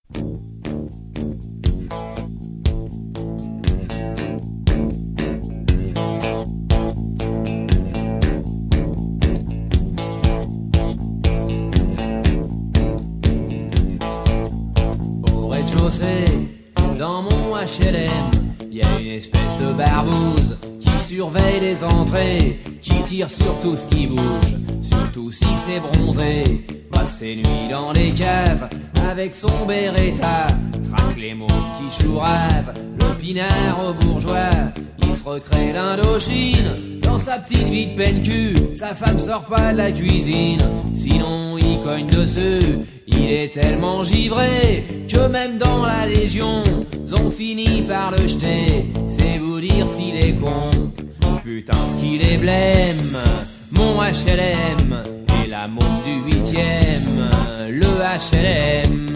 Au rez-de-chaussée, dans mon HLM, y a une espèce de barbouze qui surveille les entrées, qui tire sur tout ce qui bouge, surtout si c'est bronzé. Passe ses nuits dans les caves avec son Beretta, traque les mômes qui chourave, le pinard au bourgeois. Il se recrée l'Indochine dans sa petite vie de peine-cul. Sa femme sort pas de la cuisine, sinon il cogne dessus. Il est tellement givré que même dans la Légion, ils ont fini par le jeter. C'est vous dire s'il est con, putain ce qu'il est blême. Mon HLM et la môme du 8ème, le HLM.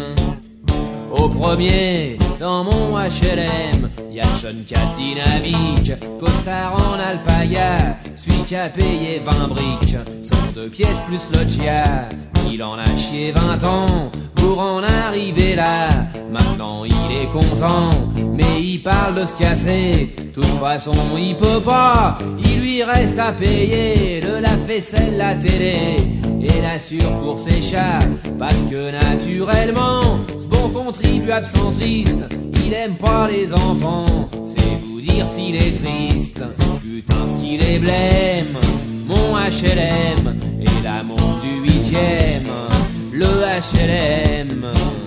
Au premier, dans mon HLM, y a le jeune cat dynamique, costard en alpaga, celui qui a payé 20 briques, 102 pièces plus loggia. Il en a chié 20 ans pour en arriver là. Maintenant il est content, mais il parle de se casser. De toute façon il peut pas, il lui reste à payer le lave-vaisselle, la télé et l'assure pour ses chats. Parce que naturellement, ce bon contribuable centriste, il aime pas les enfants. C'est vous dire s'il est triste, putain ce qu'il est blême. Mon HLM et la môme du 8ème, le HLM.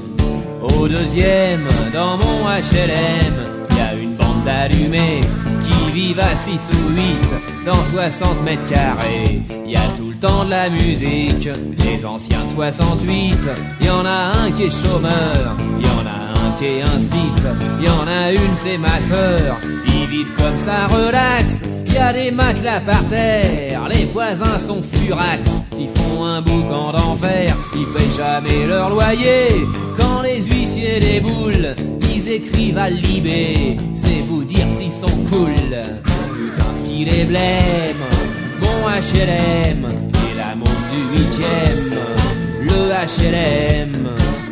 Au deuxième, dans mon HLM, y a une bande d'allumés qui vivent à 6 ou 8 dans 60 mètres carrés. Y a tout le temps de la musique, les anciens de 68. Y en a un qui est chômeur, y en a un qui est instit, y en a une c'est ma sœur. Ils vivent comme ça relax, y a des matelas par terre, les voisins sont furax. Ils font un boucan d'enfer, ils payent jamais leur loyer. Quand les huissiers déboulent, ils écrivent à Libé. C'est vous dire s'ils sont cool, putain ce qu'il est blême. Mon HLM et la môme du 8ème, le HLM.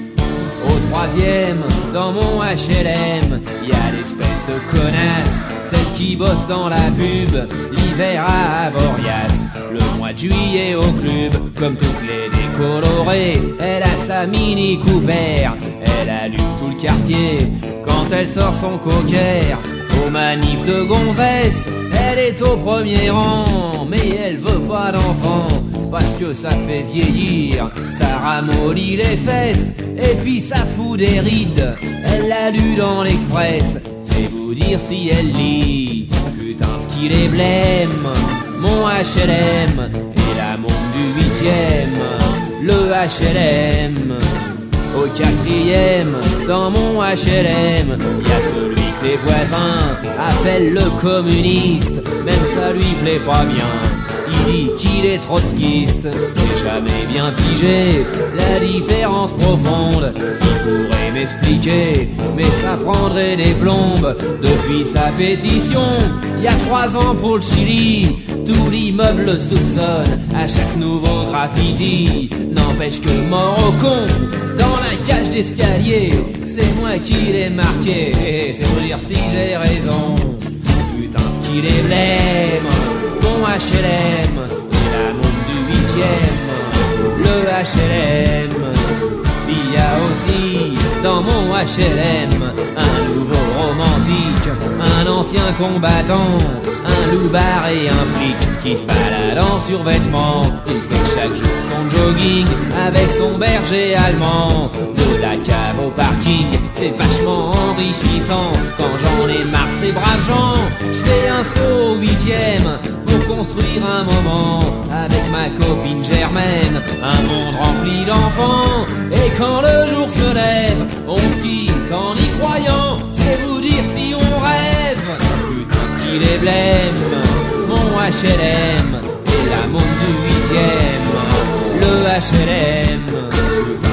Au troisième, dans mon HLM, y a l'espèce de connasse, celle qui bosse dans la pub, l'hiver à Avoriaz, le mois de juillet au club. Comme toutes les décolorées, elle a sa Mini Cooper, elle allume tout le quartier quand elle sort son cocker. Aux manifs de gonzesse, elle est au premier rang, mais elle veut pas d'enfant, parce que ça fait vieillir, ça ramollit les fesses, et puis ça fout des rides. Elle l'a lu dans l'Express, c'est vous dire si elle lit, putain ce qu'il est blême. Mon HLM et la môme du 8ème, le HLM. Au quatrième, dans mon HLM, y a celui que les voisins appellent le communiste, même ça lui plaît pas bien. Il dit qu'il est trotskiste, j'ai jamais bien pigé la différence profonde. Il pourrait m'expliquer, mais ça prendrait des plombes. Depuis sa pétition, il y a 3 ans pour le Chili, tout l'immeuble le soupçonne à chaque nouveau graffiti. N'empêche que mort au con, dans la cage d'escalier, c'est moi qui l'ai marqué. C'est pour dire si j'ai raison, putain ce qu'il est blême. Mon HLM et la môme du 8ème, le HLM. Il y a aussi dans mon HLM un nouveau romantique, un ancien combattant, un loupard et un flic qui se balade en survêtement. Il fait chaque jour son jogging avec son berger allemand. De la cave au parking, c'est vachement enrichissant. Quand j'en ai marre de ces braves gens, je fais un saut au 8ème pour construire un moment avec ma copine Germaine. Un monde rempli d'enfants, et quand le jour se lève, on se quitte en y croyant. C'est vous dire si on rêve, putain ce qu'il est blême. Mon HLM et la môme du 8ème, le HLM.